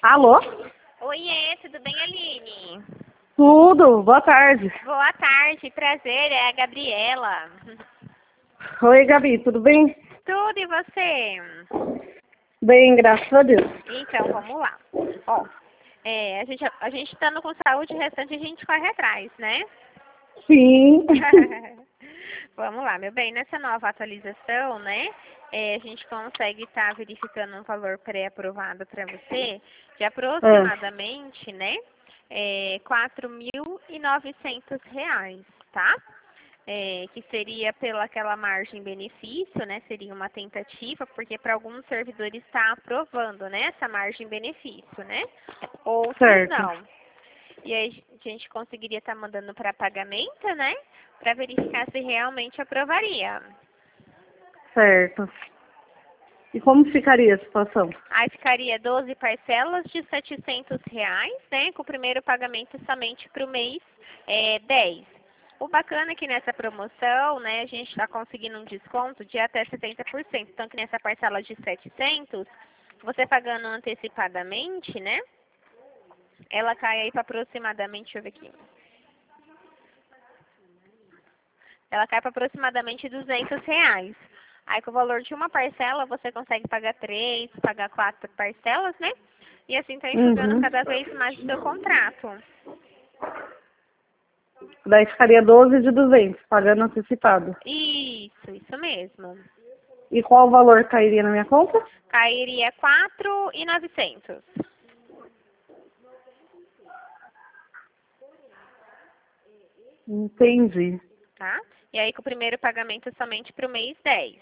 Alô? Oiê, tudo bem, Aline? Tudo, boa tarde. Boa tarde, prazer, é a Gabriela. Oi, Gabi, tudo bem? Tudo e você? Bem, graças a Deus. Então, vamos lá. Ó, a gente estando com saúde, o restante a gente corre atrás, né? Sim. Vamos lá, meu bem, nessa nova atualização, né, a gente consegue estar verificando um valor pré-aprovado para você de aproximadamente, né, R$ 4.900, tá? Que seria pelaquela margem benefício, né, seria uma tentativa, porque para alguns servidores está aprovando, né, essa margem benefício, né, outros Certo. não. E aí a gente conseguiria estar mandando para pagamento, né? Para verificar se realmente aprovaria. Certo. E como ficaria a situação? Aí ficaria 12 parcelas de R$ 700, né? Com o primeiro pagamento somente para o mês 10. O bacana é que nessa promoção, né, a gente está conseguindo um desconto de até 70%. Então, que nessa parcela de 700, você pagando antecipadamente, né? Ela cai aí para aproximadamente, deixa eu ver aqui. Ela cai para aproximadamente R$ 200. Aí com o valor de uma parcela, você consegue pagar 3, pagar 4 parcelas, né? E assim tá enxugando cada vez mais o seu contrato. Daí ficaria 12 de 200, pagando antecipado. Isso mesmo. E qual valor cairia na minha conta? Cairia 4.900. Entendi. Tá? E aí com o primeiro pagamento somente para o mês 10.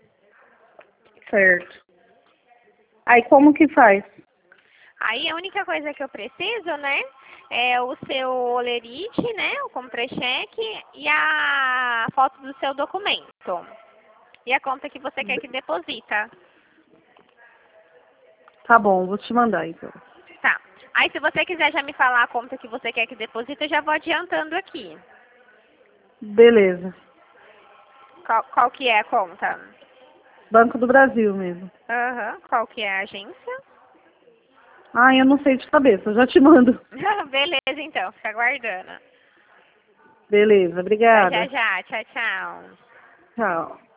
Certo. Aí como que faz? Aí a única coisa que eu preciso, né, é o seu olerite, né, o contra-cheque e a foto do seu documento. E a conta que você quer que deposita. Tá bom, vou te mandar então. Tá. Aí se você quiser já me falar a conta que você quer que deposita, eu já vou adiantando aqui. Beleza. Qual que é a conta? Banco do Brasil mesmo. Aham. Qual que é a agência? Ah, eu não sei de cabeça, eu já te mando. Beleza, então. Fica aguardando. Beleza, Até já obrigada. já. Tchau, tchau. Tchau.